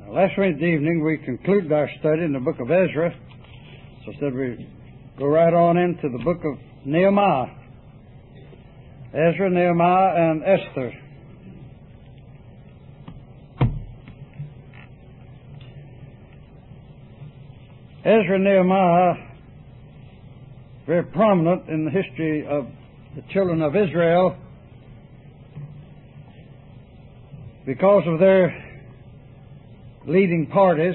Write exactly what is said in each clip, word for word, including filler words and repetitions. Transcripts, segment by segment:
Last Wednesday evening we concluded our study in the book of Ezra, so I said we go right on into the book of Nehemiah. Ezra, Nehemiah, and Esther. Ezra and Nehemiah, very prominent in the history of the children of Israel because of their leading parties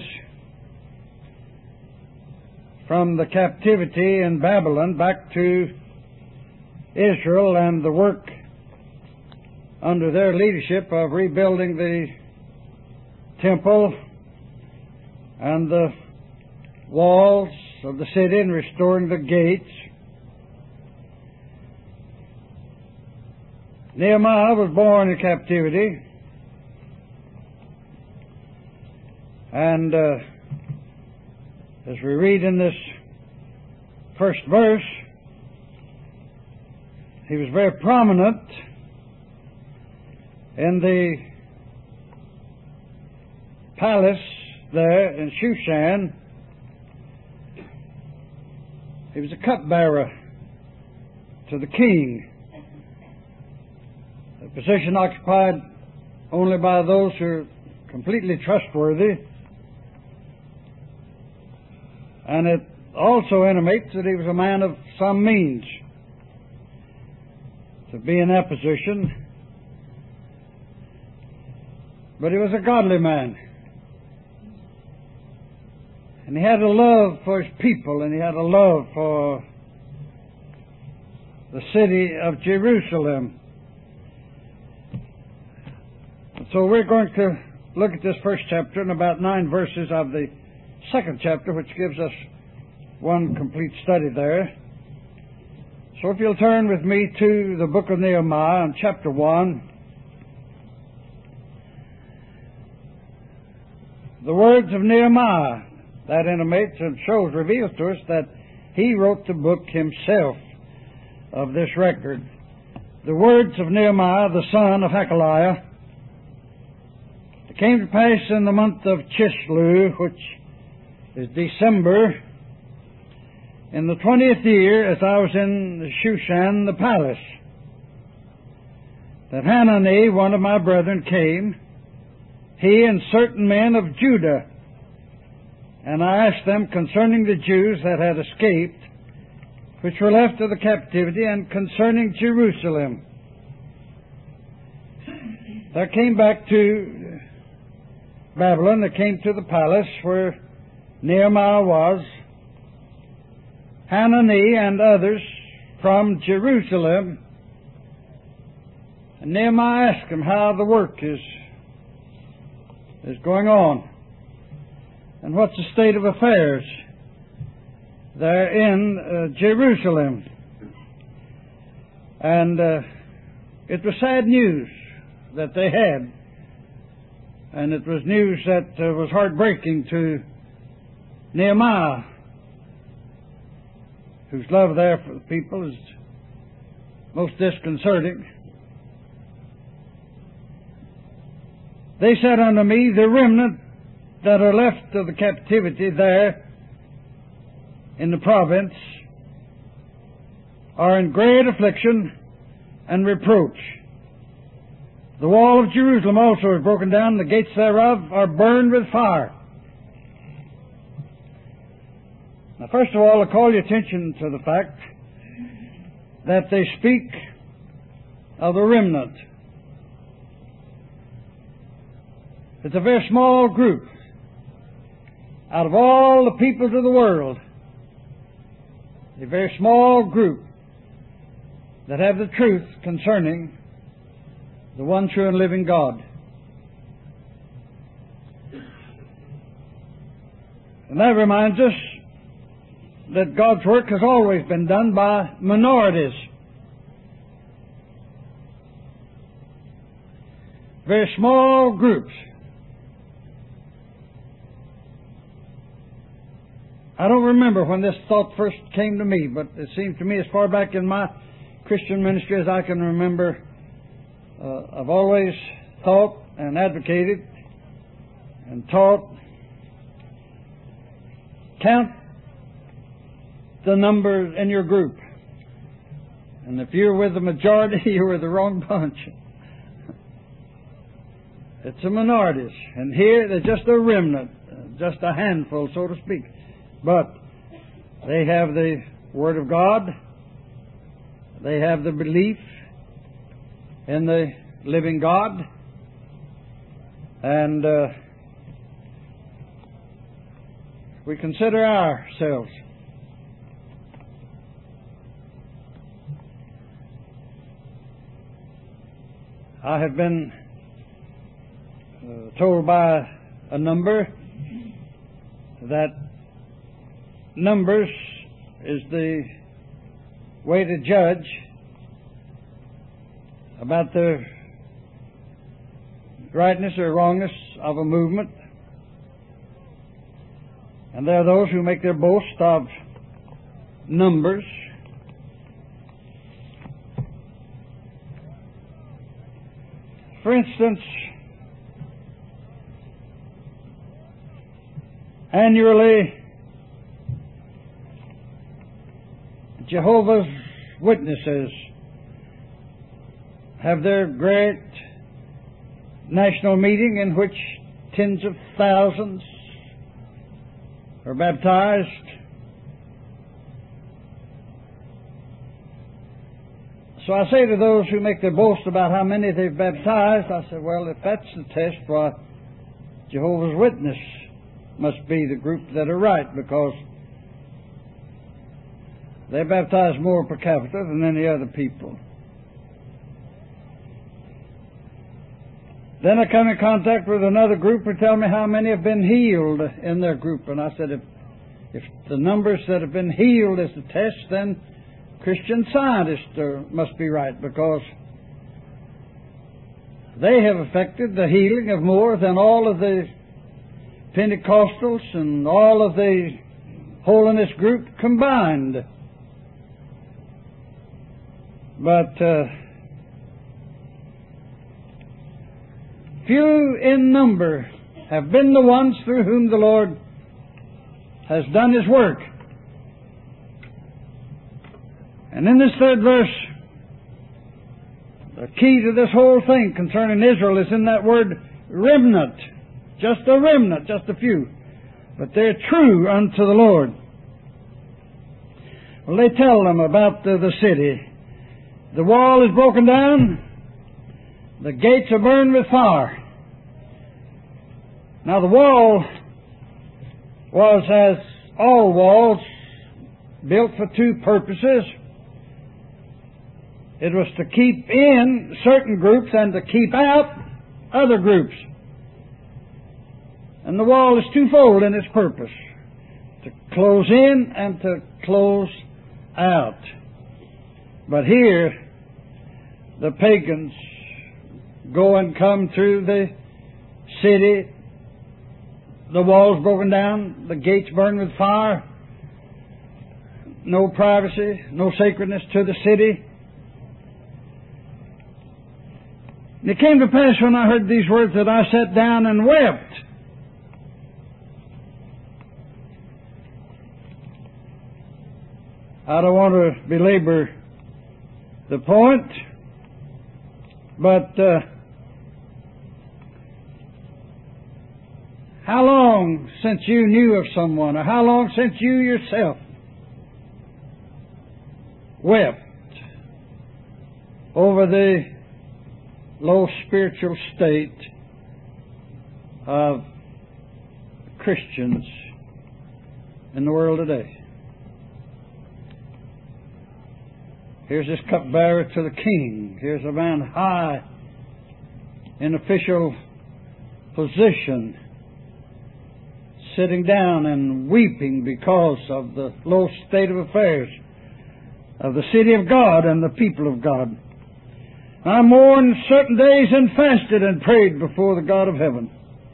from the captivity in Babylon back to Israel and the work under their leadership of rebuilding the temple and the walls of the city and restoring the gates. Nehemiah was born in captivity, and uh, as we read in this first verse, he was very prominent in the palace there in Shushan. He was a cupbearer to the king, a position occupied only by those who are completely trustworthy. And it also intimates that he was a man of some means to be in that position. But he was a godly man. And he had a love for his people, and he had a love for the city of Jerusalem. And so we're going to look at this first chapter and about nine verses of the second chapter, which gives us one complete study there. So if you'll turn with me to the book of Nehemiah in chapter one. The words of Nehemiah, that intimates and shows, reveals to us that he wrote the book himself of this record. The words of Nehemiah, the son of Hakaliah. It came to pass in the month of Chislew, which is December, in the twentieth year, as I was in Shushan the palace, that Hanani, one of my brethren, came, he and certain men of Judah, and I asked them concerning the Jews that had escaped, which were left of the captivity, and concerning Jerusalem. They came back to Babylon, they came to the palace where Nehemiah was, Hanani and others from Jerusalem. And Nehemiah asked them how the work is, is going on and what's the state of affairs there in uh, Jerusalem. And uh, it was sad news that they had, and it was news that uh, was heartbreaking to Nehemiah, whose love there for the people is most disconcerting. They said unto me, the remnant that are left of the captivity there in the province are in great affliction and reproach. The wall of Jerusalem also is broken down, the gates thereof are burned with fire. Now, first of all, I call your attention to the fact that they speak of the remnant. It's a very small group out of all the peoples of the world, a very small group that have the truth concerning the one true and living God. And that reminds us that God's work has always been done by minorities. Very small groups. I don't remember when this thought first came to me, but it seems to me as far back in my Christian ministry as I can remember, uh, I've always thought and advocated and taught, count the number in your group. And if you're with the majority, you're with the wrong bunch. It's a minority. And here, they're just a remnant, just a handful, so to speak. But they have the Word of God. They have the belief in the living God. And uh, we consider ourselves. I have been uh, told by a number that numbers is the way to judge about the rightness or wrongness of a movement. And there are those who make their boast of numbers. For instance, annually, Jehovah's Witnesses have their great national meeting in which tens of thousands are baptized. So I say to those who make their boast about how many they've baptized, I say, well, if that's the test, why, Jehovah's Witness must be the group that are right, because they baptize more per capita than any other people. Then I come in contact with another group who tell me how many have been healed in their group. And I said, if, if the numbers that have been healed is the test, then Christian Scientists uh, must be right, because they have effected the healing of more than all of the Pentecostals and all of the holiness group combined. But uh, few in number have been the ones through whom the Lord has done His work. And in this third verse, the key to this whole thing concerning Israel is in that word remnant. Just a remnant, just a few. But they're true unto the Lord. Well, they tell them about the, the city. The wall is broken down. The gates are burned with fire. Now the wall was, as all walls, built for two purposes. It was to keep in certain groups and to keep out other groups. And the wall is twofold in its purpose: to close in and to close out. But here, the pagans go and come through the city, the walls broken down, the gates burned with fire, no privacy, no sacredness to the city. And it came to pass when I heard these words that I sat down and wept. I don't want to belabor the point, but uh, how long since you knew of someone, or how long since you yourself wept over the low spiritual state of Christians in the world today? Here's this cupbearer to the king. Here's a man high in official position, sitting down and weeping because of the low state of affairs of the city of God and the people of God. I mourned certain days and fasted and prayed before the God of heaven.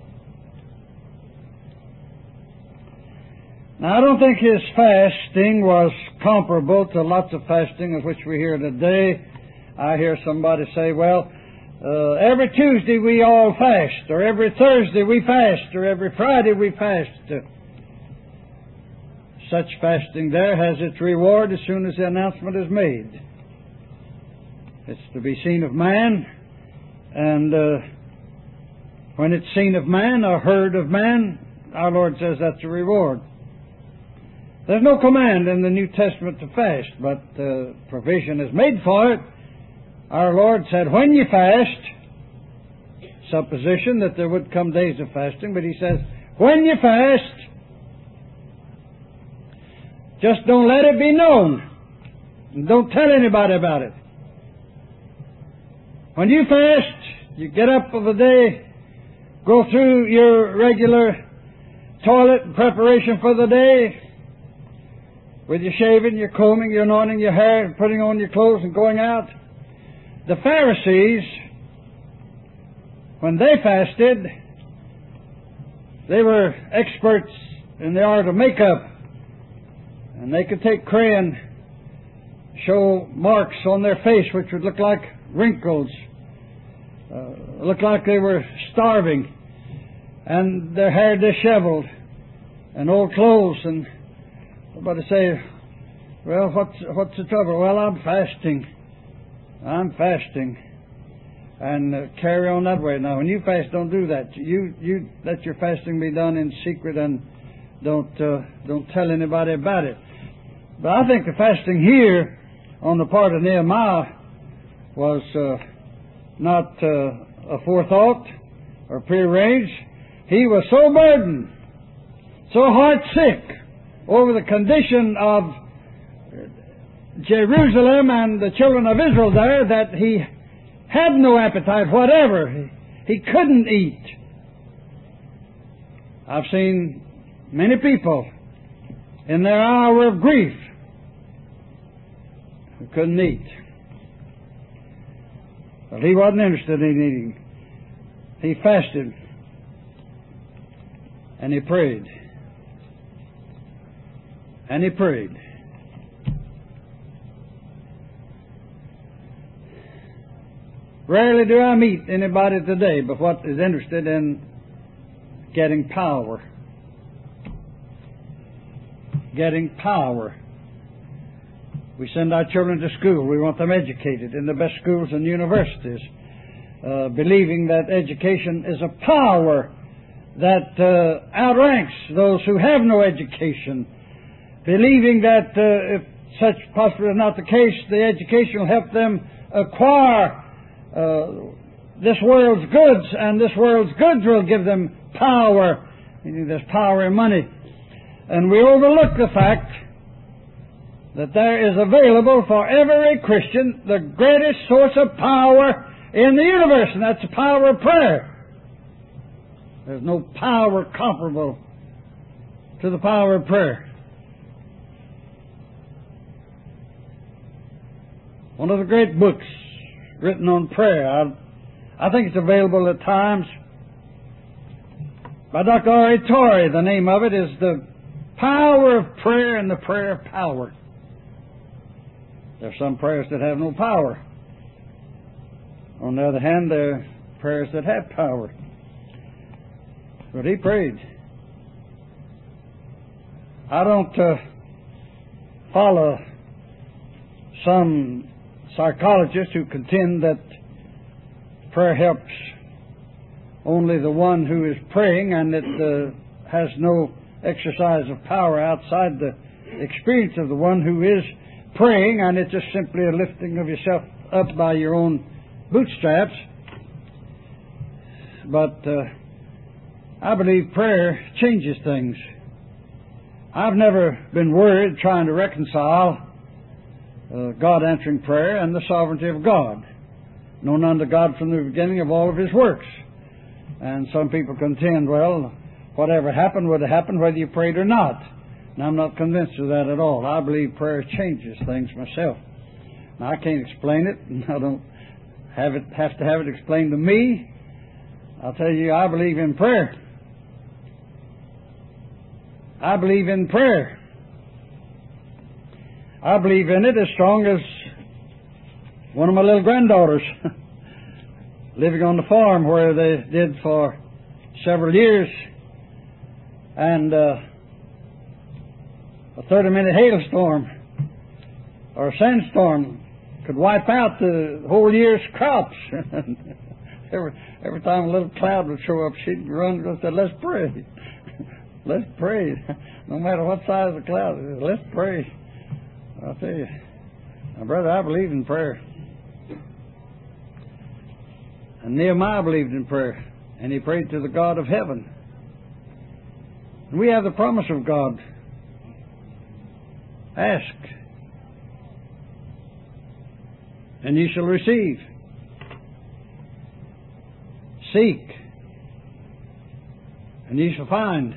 Now, I don't think his fasting was comparable to lots of fasting of which we hear today. I hear somebody say, well, Uh, every Tuesday we all fast, or every Thursday we fast, or every Friday we fast. Uh, such fasting there has its reward as soon as the announcement is made. It's to be seen of man, and uh, when it's seen of man or heard of man, our Lord says that's a reward. There's no command in the New Testament to fast, but uh, provision is made for it. Our Lord said, when you fast, supposition that there would come days of fasting, but He says, when you fast, just don't let it be known. And don't tell anybody about it. When you fast, you get up of the day, go through your regular toilet and preparation for the day, with your shaving, your combing, your anointing your hair, and putting on your clothes and going out. The Pharisees, when they fasted, they were experts in the art of makeup. And they could take crayon, show marks on their face which would look like wrinkles, uh, look like they were starving, and their hair disheveled, and old clothes. And somebody say, well, what's, what's the trouble? Well, I'm fasting. I'm fasting. And uh, carry on that way. Now, when you fast, don't do that. You you let your fasting be done in secret, and don't uh, don't tell anybody about it. But I think the fasting here on the part of Nehemiah was uh, not uh, a forethought or prearranged. He was so burdened, so heart-sick over the condition of Jerusalem and the children of Israel there that he had no appetite whatever. He, he couldn't eat. I've seen many people in their hour of grief who couldn't eat. But he wasn't interested in eating. He fasted and he prayed. And he prayed. Rarely do I meet anybody today but what is interested in getting power. Getting power. We send our children to school. We want them educated in the best schools and universities, uh, believing that education is a power that uh, outranks those who have no education, believing that uh, if such possibly is not the case, the education will help them acquire uh, this world's goods, and this world's goods will give them power, meaning there's power in money. And we overlook the fact that there is available for every Christian the greatest source of power in the universe, and that's the power of prayer. There's no power comparable to the power of prayer. One of the great books written on prayer, I, I think it's available at times, by Doctor R A Torrey. The name of it is The Power of Prayer and the Prayer of Power. There are some prayers that have no power. On the other hand, there are prayers that have power. But he prayed. I don't uh, follow some psychologists who contend that prayer helps only the one who is praying, and it uh, has no exercise of power outside the experience of the one who is praying, and it's just simply a lifting of yourself up by your own bootstraps. But uh, I believe prayer changes things. I've never been worried trying to reconcile uh, God answering prayer and the sovereignty of God, known unto God from the beginning of all of His works. And some people contend, well, whatever happened would have happened whether you prayed or not. And I'm not convinced of that at all. I believe prayer changes things myself. Now, I can't explain it, and I don't have it have to have it explained to me. I'll tell you, I believe in prayer. I believe in prayer. I believe in it as strong as one of my little granddaughters. living on the farm where they did for several years, and uh, a thirty-minute hailstorm or a sandstorm could wipe out the whole year's crops. every, every time a little cloud would show up, she'd run and say, let's pray. Let's pray. No matter what size the cloud is, let's pray. I'll tell you, now, brother, I believe in prayer. And Nehemiah believed in prayer, and he prayed to the God of heaven. And we have the promise of God. Ask, and ye shall receive. Seek, and ye shall find.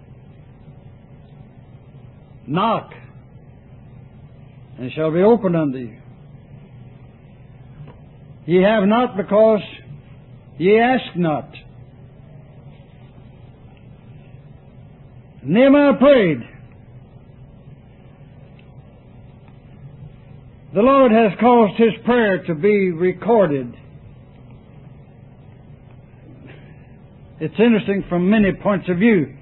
Knock, and it shall be opened unto you. Ye have not because ye ask not. Nehemiah prayed. The Lord has caused his prayer to be recorded. It's interesting from many points of view.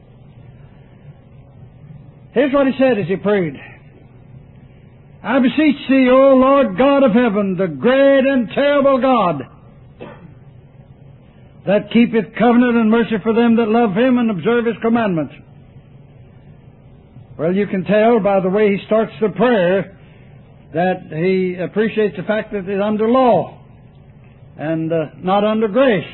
Here's what he said as he prayed. I beseech thee, O Lord God of heaven, the great and terrible God, that keepeth covenant and mercy for them that love him and observe his commandments. Well, you can tell by the way he starts the prayer that he appreciates the fact that it's under law and uh, not under grace.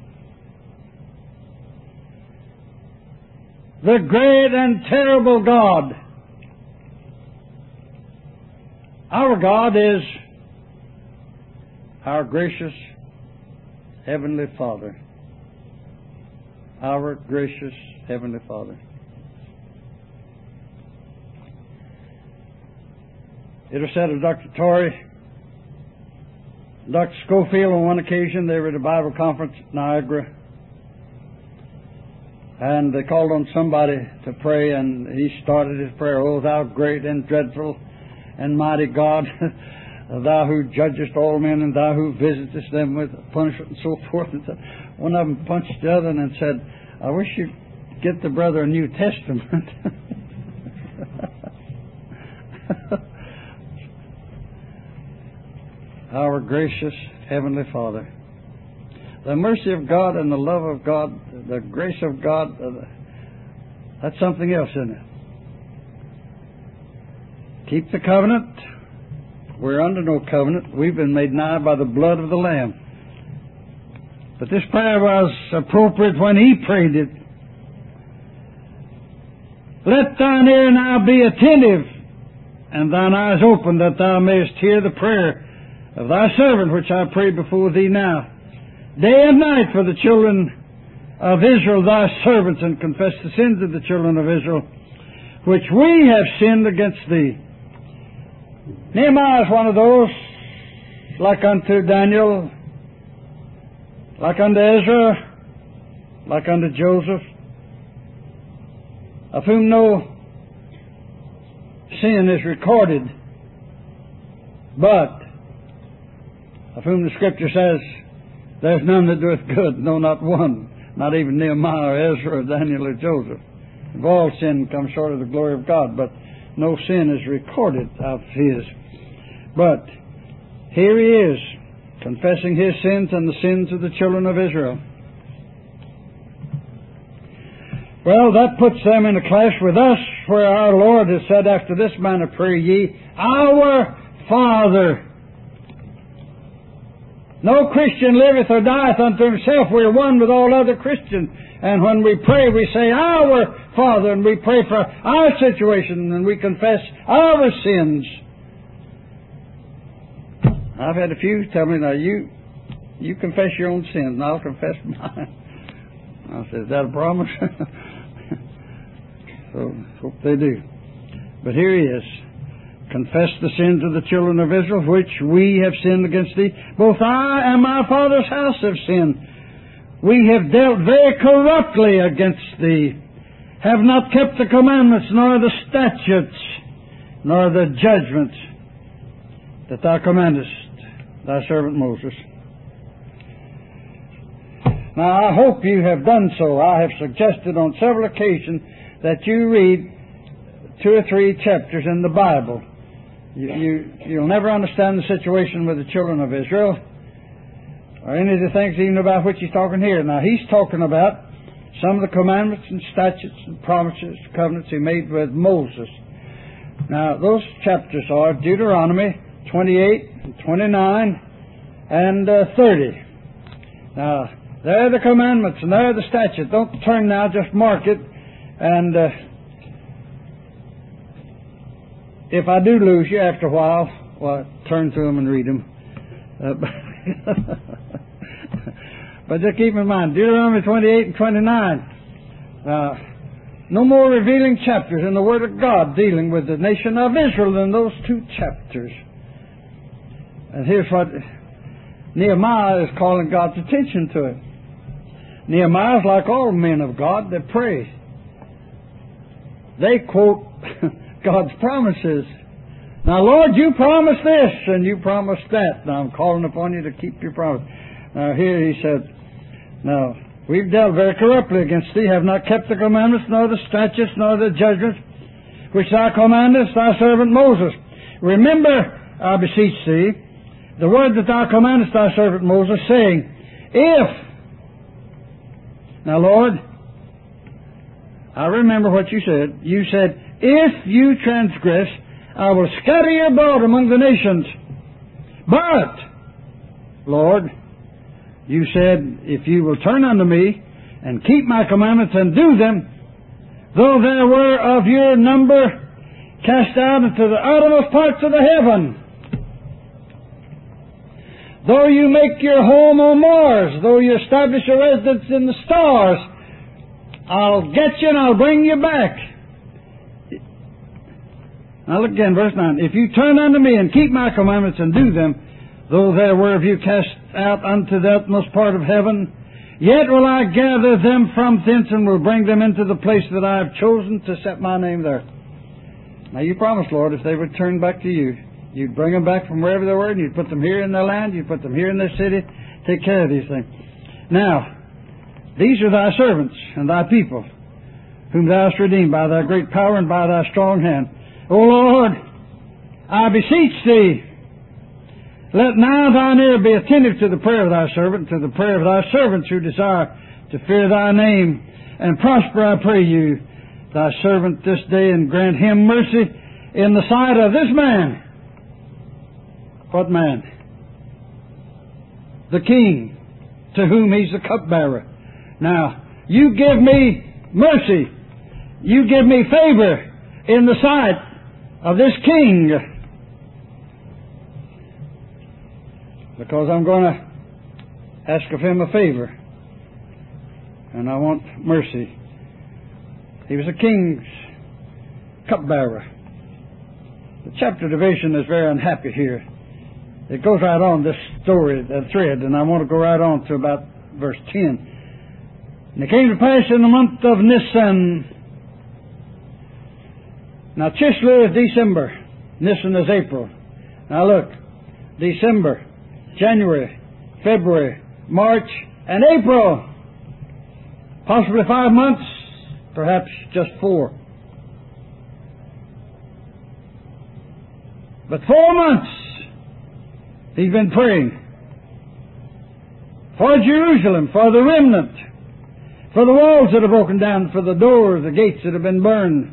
The great and terrible God. Our God is our gracious Heavenly Father. Our gracious Heavenly Father. It was said of Doctor Torrey, Doctor Schofield, on one occasion, they were at a Bible conference at Niagara, and they called on somebody to pray, and he started his prayer, O thou great and dreadful and mighty God, thou who judgest all men, and thou who visitest them with punishment, and so forth. And so one of them punched the other and said, I wish you'd get the brother a New Testament. Our gracious Heavenly Father. The mercy of God and the love of God, the grace of God, uh, that's something else, isn't it? Keep the covenant. We're under no covenant. We've been made nigh by the blood of the Lamb. But this prayer was appropriate when he prayed it. Let thine ear now be attentive, and thine eyes open, that thou mayest hear the prayer of thy servant, which I pray before thee now, day and night, for the children of Israel, thy servants, and confess the sins of the children of Israel, which we have sinned against thee. Nehemiah is one of those, like unto Daniel, like unto Ezra, like unto Joseph, of whom no sin is recorded, but of whom the Scripture says, there's none that doeth good, no, not one, not even Nehemiah or Ezra or Daniel or Joseph. Of all sin come short of the glory of God, but no sin is recorded of his. But here he is, confessing his sins and the sins of the children of Israel. Well, that puts them in a clash with us, where our Lord has said, after this manner pray ye, Our Father. No Christian liveth or dieth unto himself. We are one with all other Christians. And when we pray, we say, Our Father, and we pray for our situation, and we confess our sins. I've had a few tell me, now you you confess your own sins, and I'll confess mine. I said, is that a promise? So, hope they do. But here he is. Confess the sins of the children of Israel, which we have sinned against thee. Both I and my father's house have sinned. We have dealt very corruptly against thee, have not kept the commandments, nor the statutes, nor the judgments that thou commandest thy servant Moses. Now, I hope you have done so. I have suggested on several occasions that you read two or three chapters in the Bible. You, you, you'll never understand the situation with the children of Israel or any of the things even about which he's talking here. Now, he's talking about some of the commandments and statutes and promises, covenants he made with Moses. Now, those chapters are Deuteronomy twenty-eight, twenty-nine, and uh, thirty. Now, there are the commandments and there are the statutes. Don't turn now, just mark it. And uh, if I do lose you after a while, well, turn to them and read them. Uh, but just keep in mind, Deuteronomy twenty-eight and twenty-nine. Uh, no more revealing chapters in the Word of God dealing with the nation of Israel than those two chapters. And here's what Nehemiah is calling God's attention to it. Nehemiah is like all men of God that pray. They quote God's promises. Now, Lord, you promised this and you promised that. Now, I'm calling upon you to keep your promise. Now, here he said, now, we've dealt very corruptly against thee, have not kept the commandments, nor the statutes, nor the judgments, which thou commandest thy servant Moses. Remember, I beseech thee, the word that thou commandest thy servant Moses, saying, if, now, Lord, I remember what you said. You said, if you transgress, I will scatter your abroad among the nations. But, Lord, you said, if you will turn unto me and keep my commandments and do them, though there were of your number cast out into the uttermost parts of the heaven, though you make your home on Mars, though you establish a residence in the stars, I'll get you and I'll bring you back. Now look again, verse nine. If you turn unto me and keep my commandments and do them, though there were of you cast out unto the utmost part of heaven, yet will I gather them from thence and will bring them into the place that I have chosen to set my name there. Now you promised, Lord, if they would turn back to you, you'd bring them back from wherever they were, and you'd put them here in their land, you'd put them here in their city, take care of these things. Now, these are thy servants and thy people, whom thou hast redeemed by thy great power and by thy strong hand. O Lord, I beseech thee, let now thine ear be attentive to the prayer of thy servant, to the prayer of thy servants who desire to fear thy name, and prosper, I pray you, thy servant this day, and grant him mercy in the sight of this man. What man? The king, to whom he's the cupbearer. Now, you give me mercy. You give me favor in the sight of this king, because I'm going to ask of him a favor, and I want mercy. He was a king's cupbearer. The chapter division is very unhappy here. It goes right on this story, the thread, and I want to go right on to about verse ten. And it came to pass in the month of Nisan. Now, Chislev is December. Nisan is April. Now, look. December, January, February, March, and April. Possibly five months, perhaps just four. But four months he's been praying for Jerusalem, for the remnant, for the walls that are broken down, for the doors, the gates that have been burned.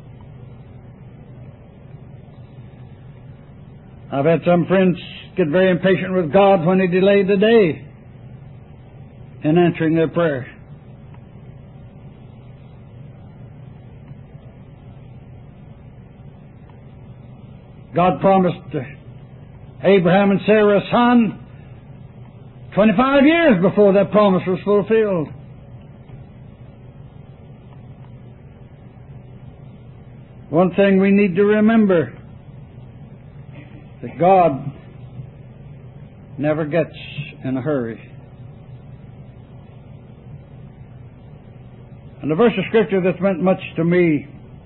I've had some friends get very impatient with God when He delayed the day in answering their prayer. God promised Abraham and Sarah a son twenty-five years before that promise was fulfilled. One thing we need to remember, that God never gets in a hurry. And the verse of Scripture that's meant much to me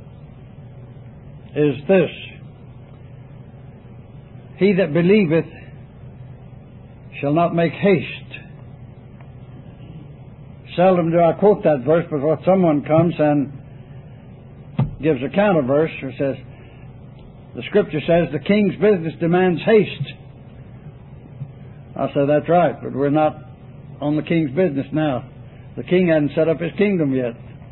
is this: He that believeth shall not make haste Seldom do I quote that verse, but when someone comes and gives a counter verse or says, the Scripture says the king's business demands haste. I say, that's right, but we're not on the king's business now. The king hadn't set up his kingdom yet.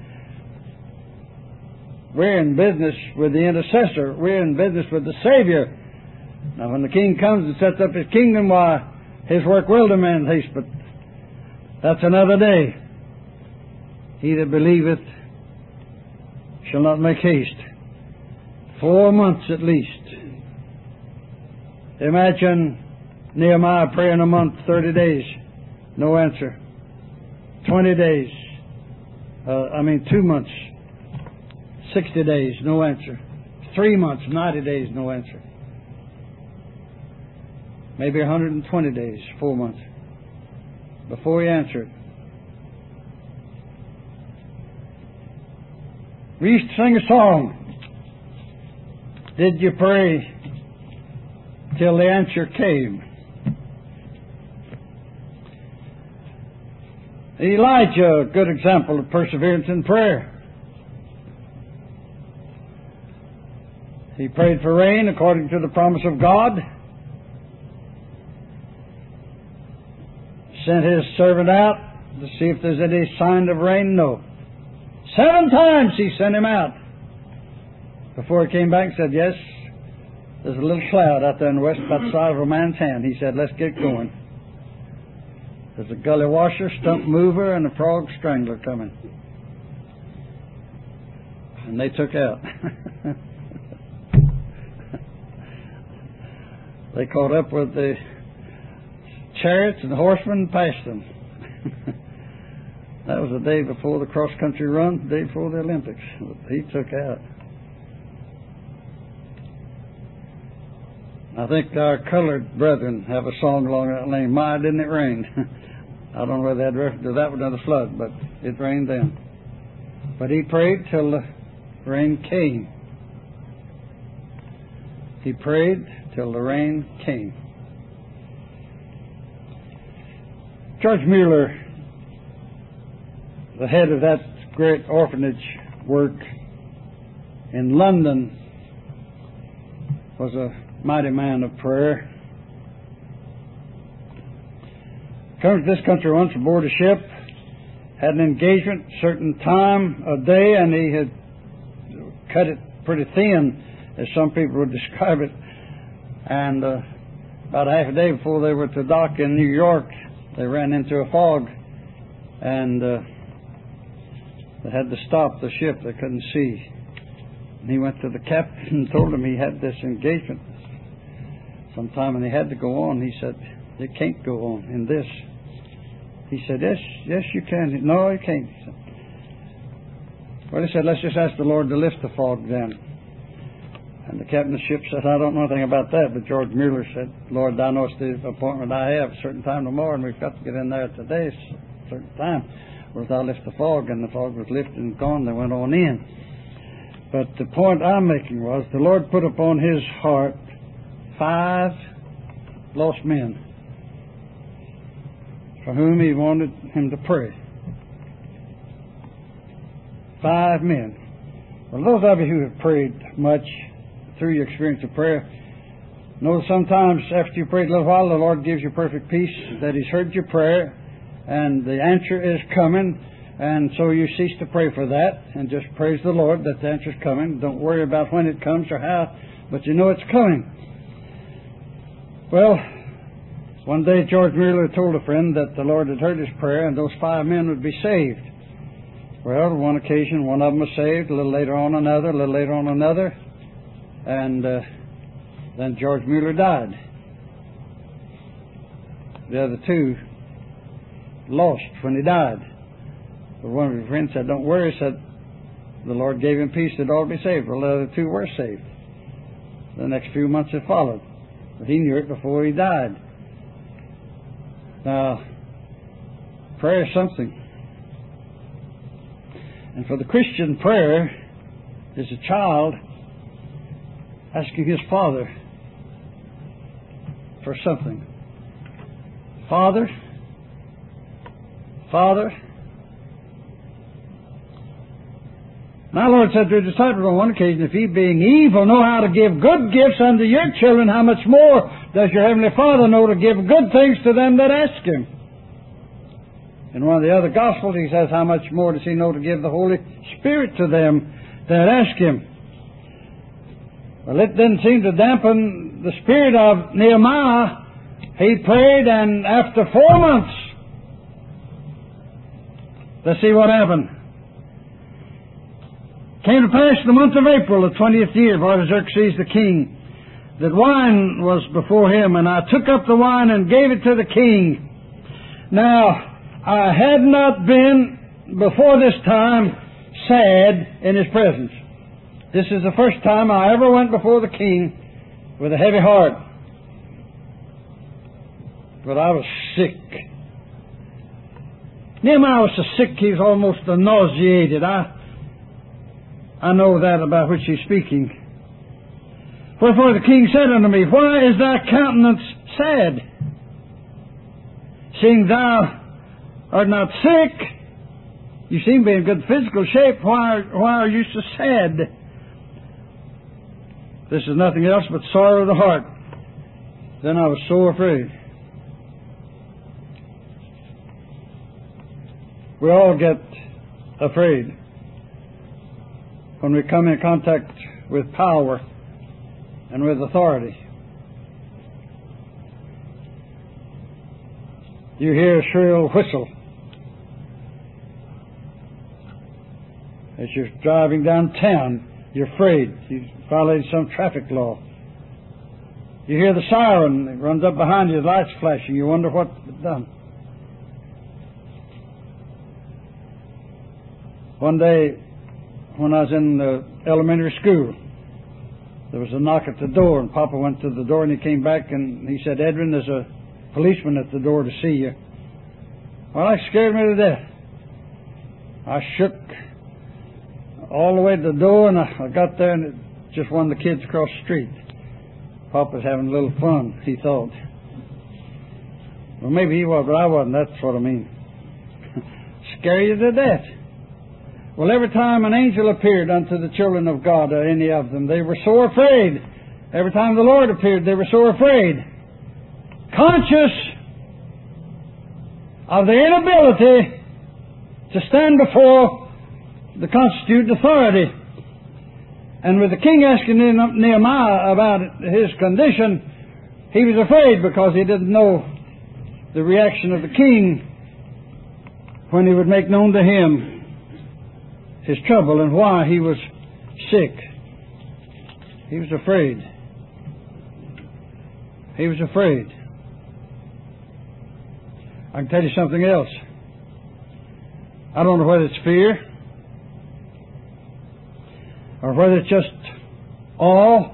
We're in business with the intercessor. We're in business with the Savior. Now, when the king comes and sets up his kingdom, why, his work will demand haste, but that's another day. He that believeth shall not make haste. Four months at least. Imagine Nehemiah praying a month, thirty days, no answer. Twenty days, uh, I mean two months, sixty days, no answer. Three months, ninety days, no answer. Maybe one hundred twenty days, four months, before he answered. We used to sing a song. Did you pray till the answer came? Elijah, a good example of perseverance in prayer. He prayed for rain according to the promise of God. Sent his servant out to see if there's any sign of rain. No. Seven times he sent him out. Before he came back and said, yes, there's a little cloud out there in the west about the size of a man's hand. He said, let's get going. There's a gully washer, stump mover, and a frog strangler coming. And they took out. They caught up with the chariots and the horsemen and passed them. That was the day before the cross-country run, the day before the Olympics. He took out. I think our colored brethren have a song along that lane, My, Didn't It Rain? I don't know whether they had reference to that one or the flood, but it rained then. But he prayed till the rain came. He prayed till the rain came. George Mueller, the head of that great orphanage work in London, was a mighty man of prayer. Come to this country once aboard a ship, had an engagement, certain time a day, and he had cut it pretty thin, as some people would describe it. And uh, about half a day before they were to dock in New York, they ran into a fog, and uh, they had to stop the ship. They couldn't see. And he went to the captain and told him he had this engagement sometime, and he had to go on. He said, "You can't go on in this." He said, "Yes, yes, you can." "No, you can't." He said, well, he said, "Let's just ask the Lord to lift the fog then." And the captain of the ship said, "I don't know anything about that." But George Mueller said, "Lord, thou knowest the appointment I have, a certain time tomorrow, and we've got to get in there today, a certain time. Wilt thou lift the fog?" And the fog was lifted and gone. They went on in. But the point I'm making was, the Lord put upon his heart five lost men for whom he wanted him to pray. Five men. Well, those of you who have prayed much through your experience of prayer know sometimes after you prayed a little while, the Lord gives you perfect peace, that he's heard your prayer and the answer is coming, and so you cease to pray for that and just praise the Lord that the answer's coming. Don't worry about when it comes or how, but you know it's coming. Well, one day George Mueller told a friend that the Lord had heard his prayer and those five men would be saved. Well, on one occasion, one of them was saved, a little later on another, a little later on another, and uh, then George Mueller died. The other two lost when he died. But one of his friends said, "Don't worry," he said, "the Lord gave him peace, they'd all be saved." Well, the other two were saved. The next few months had followed. But he knew it before he died. Now, prayer is something. And for the Christian, prayer is a child asking his father for something. "Father, Father, My Lord said to His disciples on one occasion, if ye being evil know how to give good gifts unto your children, how much more does your Heavenly Father know to give good things to them that ask Him? In one of the other Gospels He says, how much more does He know to give the Holy Spirit to them that ask Him? Well, it didn't seem to dampen the spirit of Nehemiah. He prayed, and after four months, let's see what happened. Came to pass in the month of April, the twentieth year of Artaxerxes the king, that wine was before him, and I took up the wine and gave it to the king. Now, I had not been, before this time, sad in his presence. This is the first time I ever went before the king with a heavy heart. But I was sick. Nehemiah was so sick he was almost nauseated. I, I know that about which he's speaking. Wherefore the king said unto me, why is thy countenance sad? Seeing thou art not sick, you seem to be in good physical shape, why, why are you so sad? This is nothing else but sorrow of the heart. Then I was so afraid. We all get afraid when we come in contact with power and with authority. You hear a shrill whistle as you're driving downtown. You're afraid. You violated some traffic law. You hear the siren that runs up behind you, the lights flashing. You wonder what it's done. One day, when I was in the elementary school, there was a knock at the door, and Papa went to the door, and he came back, and he said, Edwin, there's a policeman at the door to see you. Well, that scared me to death. I shook all the way to the door, and I, I got there, and it just one of the kids across the street. Papa's having a little fun, he thought. Well, maybe he was, but I wasn't. That's what I mean. Scare you to death. Well, every time an angel appeared unto the children of God, or any of them, they were so afraid. Every time the Lord appeared, they were so afraid. Conscious of their inability to stand before the constituted authority. And with the king asking Nehemiah about his condition, he was afraid because he didn't know the reaction of the king when he would make known to him his trouble and why he was sick. He was afraid. He was afraid. I can tell you something else. I don't know whether it's fear or whether it's just awe.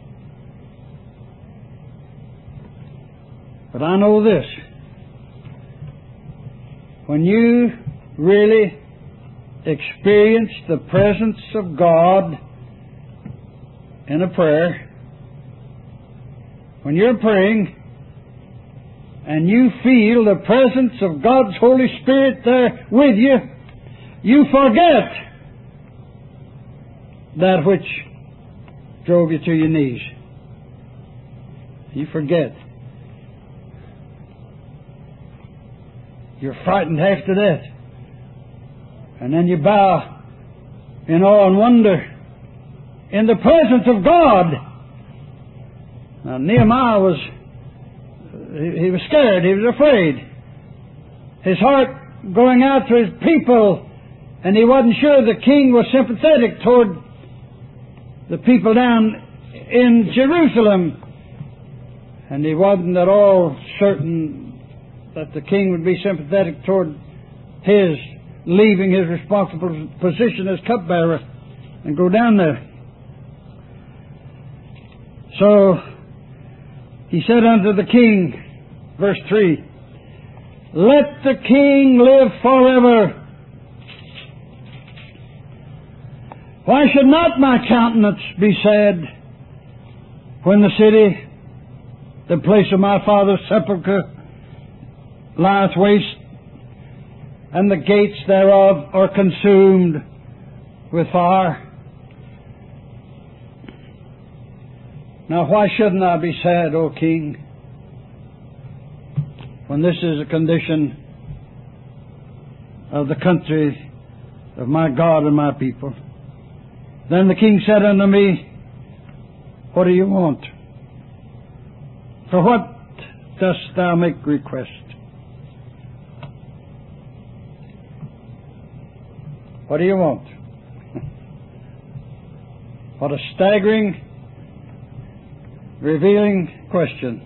But I know this. When you really experience the presence of God in a prayer, when you're praying and you feel the presence of God's Holy Spirit there with you, you forget that which drove you to your knees. You forget. You're frightened half to death. And then you bow in awe and wonder in the presence of God. Now, Nehemiah was, he, he was scared, he was afraid. His heart going out to his people, and he wasn't sure the king was sympathetic toward the people down in Jerusalem. And he wasn't at all certain that the king would be sympathetic toward his leaving his responsible position as cupbearer and go down there. So he said unto the king, verse three, let the king live forever. Why should not my countenance be sad when the city, the place of my father's sepulchre, lieth waste, and the gates thereof are consumed with fire. Now why shouldn't I be sad, O King, when this is a condition of the country of my God and my people? Then the king said unto me, What do you want? For what dost thou make request? What do you want? What a staggering, revealing question.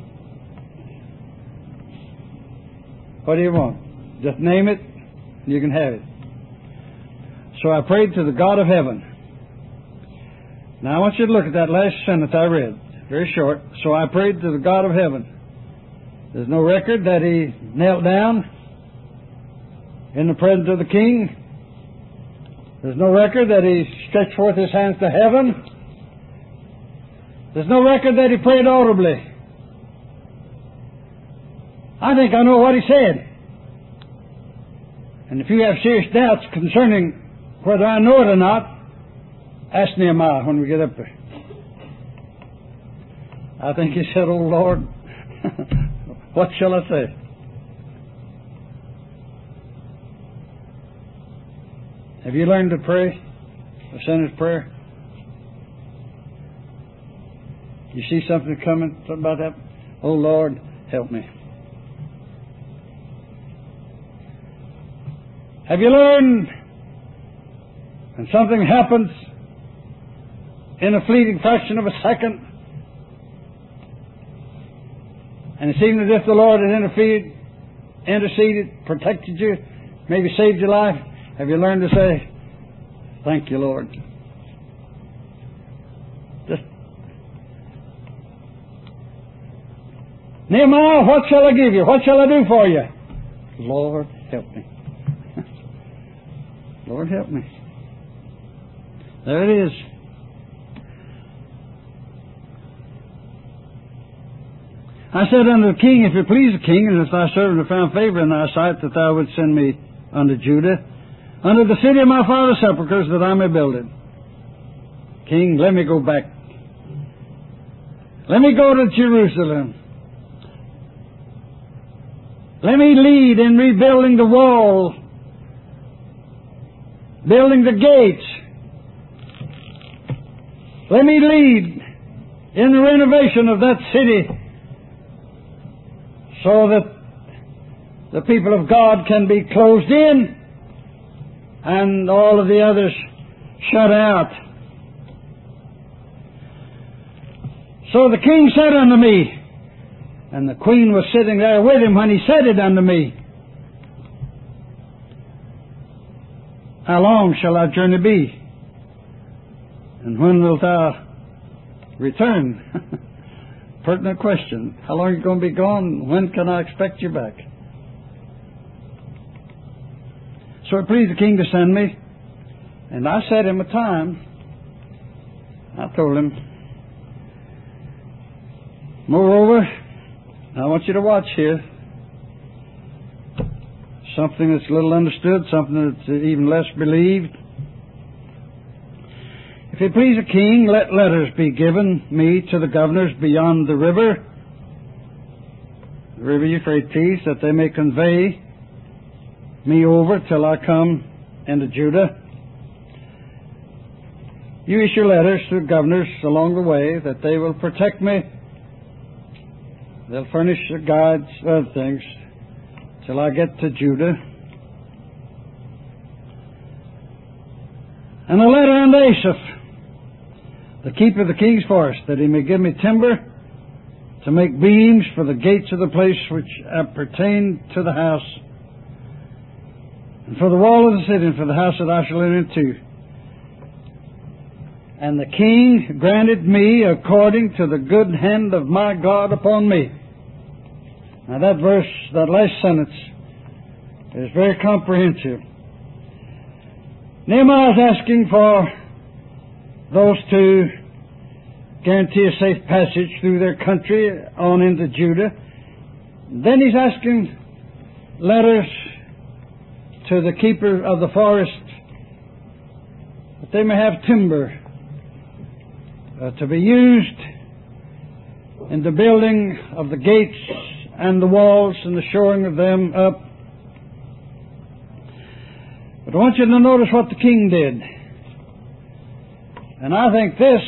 What do you want? Just name it, and you can have it. So I prayed to the God of heaven. Now I want you to look at that last sentence I read. Very short. So I prayed to the God of heaven. There's no record that he knelt down in the presence of the king. There's no record that he stretched forth his hands to heaven. There's no record that he prayed audibly. I think I know what he said. And if you have serious doubts concerning whether I know it or not, ask Nehemiah when we get up there. I think he said, Oh Lord, what shall I say? Have you learned to pray a sinner's prayer? You see something coming, something about that? Oh Lord, help me. Have you learned when something happens in a fleeting fraction of a second, and it seemed as if the Lord had interfered, interceded, protected you, maybe saved your life? Have you learned to say, Thank you, Lord? Just, Nehemiah, what shall I give you? What shall I do for you? Lord, help me. Lord, help me. There it is. I said unto the king, If it please the king, and if thy servant have found favor in thy sight, that thou wouldst send me unto Judah, unto the city of my father's sepulchres, that I may build it. King, let me go back. Let me go to Jerusalem. Let me lead in rebuilding the wall, building the gates. Let me lead in the renovation of that city so that the people of God can be closed in and all of the others shut out. So the king said unto me, and the queen was sitting there with him when he said it unto me, How long shall our journey be? And when wilt thou return? Pertinent question. How long are you going to be gone? When can I expect you back? So it pleased the king to send me, and I set him a time. I told him, moreover, I want you to watch here. Something that's little understood, something that's even less believed. If it please the king, let letters be given me to the governors beyond the river, the river Euphrates, that they may convey me over till I come into Judah. You issue letters to the governors along the way that they will protect me. They'll furnish the guides, other things, till I get to Judah. And a letter unto Asaph, the keeper of the king's forest, that he may give me timber to make beams for the gates of the place which appertain to the house, and for the wall of the city, and for the house that I shall enter into. And the king granted me according to the good hand of my God upon me. Now that verse, that last sentence, is very comprehensive. Nehemiah is asking for those to guarantee a safe passage through their country on into Judah. Then he's asking letters to the keeper of the forest that they may have timber uh, to be used in the building of the gates and the walls and the shoring of them up. But I want you to notice what the king did. And I think this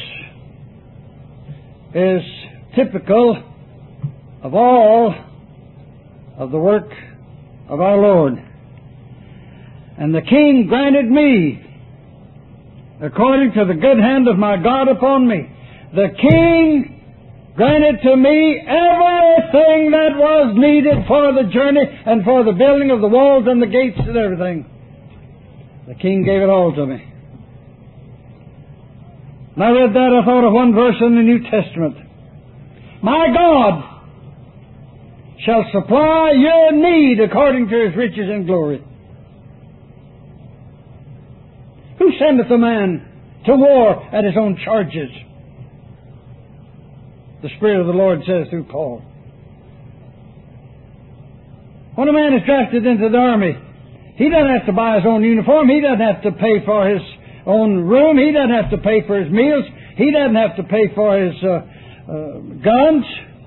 is typical of all of the work of our Lord. And the king granted me, according to the good hand of my God upon me, the king granted to me everything that was needed for the journey and for the building of the walls and the gates and everything. The king gave it all to me. When I read that, I thought of one verse in the New Testament. My God shall supply your need according to His riches and glory. Who sendeth a man to war at his own charges? The Spirit of the Lord says through Paul. When a man is drafted into the army, he doesn't have to buy his own uniform. He doesn't have to pay for his own room. He doesn't have to pay for his meals. He doesn't have to pay for his uh, uh, guns.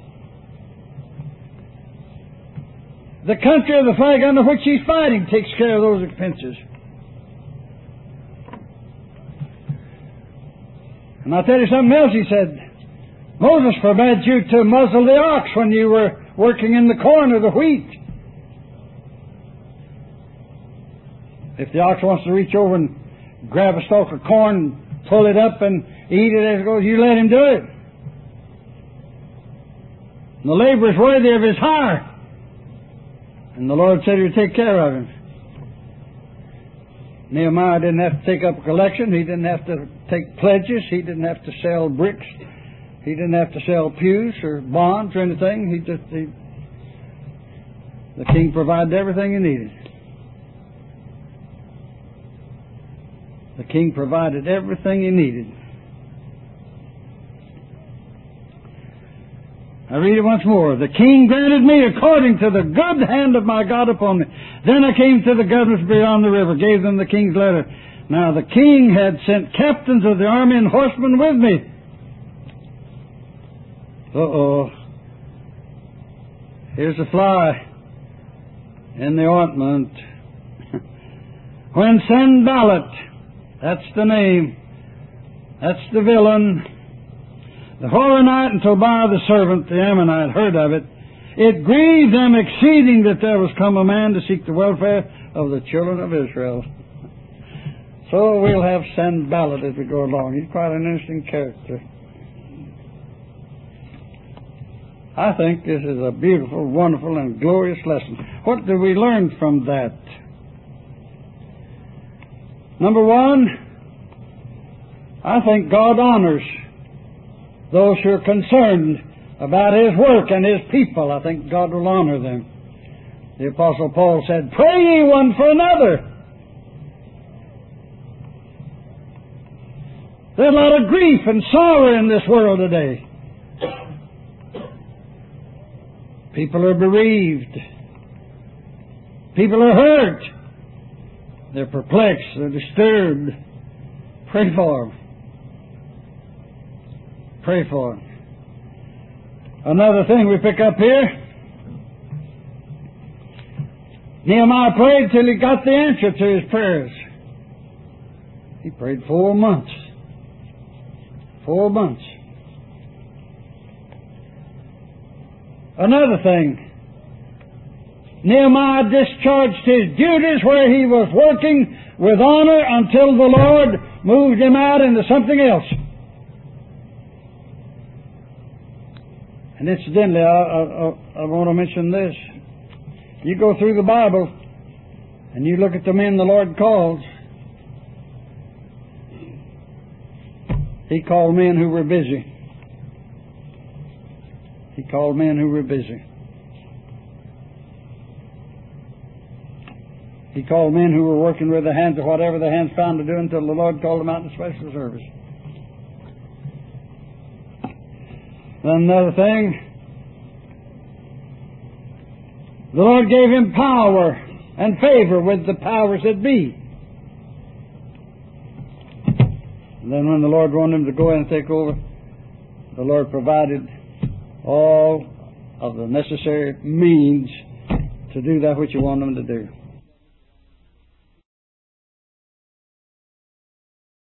The country or the flag under which he's fighting takes care of those expenses. And I'll tell you something else he said. Moses forbade you to muzzle the ox when you were working in the corn or the wheat. If the ox wants to reach over and grab a stalk of corn, pull it up and eat it as it goes, you let him do it. And the labor is worthy of his hire. And the Lord said He would take care of him. Nehemiah didn't have to take up a collection. He didn't have to take pledges. He didn't have to sell bricks. He didn't have to sell pews or bonds or anything. He just, he, the king provided everything he needed. The king provided everything he needed. I read it once more. The king granted me according to the good hand of my God upon me. Then I came to the governors beyond the river, gave them the king's letter. Now the king had sent captains of the army and horsemen with me. Uh-oh. Here's a fly in the ointment. When Sanballat, that's the name, that's the villain, the Horonite and Tobiah the servant, the Ammonite, heard of it, it grieved them exceeding that there was come a man to seek the welfare of the children of Israel. So we'll have Sanballat as we go along. He's quite an interesting character. I think this is a beautiful, wonderful, and glorious lesson. What do we learn from that? Number one, I think God honors those who are concerned about His work and His people. I think God will honor them. The Apostle Paul said, "Pray ye one for another." There's a lot of grief and sorrow in this world today. People are bereaved. People are hurt. They're perplexed. They're disturbed. Pray for them. Pray for them. Another thing we pick up here. Nehemiah prayed till he got the answer to his prayers. He prayed four months. Four months. Another thing. Nehemiah discharged his duties where he was working with honor until the Lord moved him out into something else. And incidentally, I, I, I want to mention this. You go through the Bible and you look at the men the Lord calls. He called men who were busy. He called men who were busy. He called men who were working with their hands or whatever their hands found to do until the Lord called them out in special service. Then another thing, the Lord gave him power and favor with the powers that be. And then when the Lord wanted him to go in and take over, the Lord provided all of the necessary means to do that which He wanted him to do.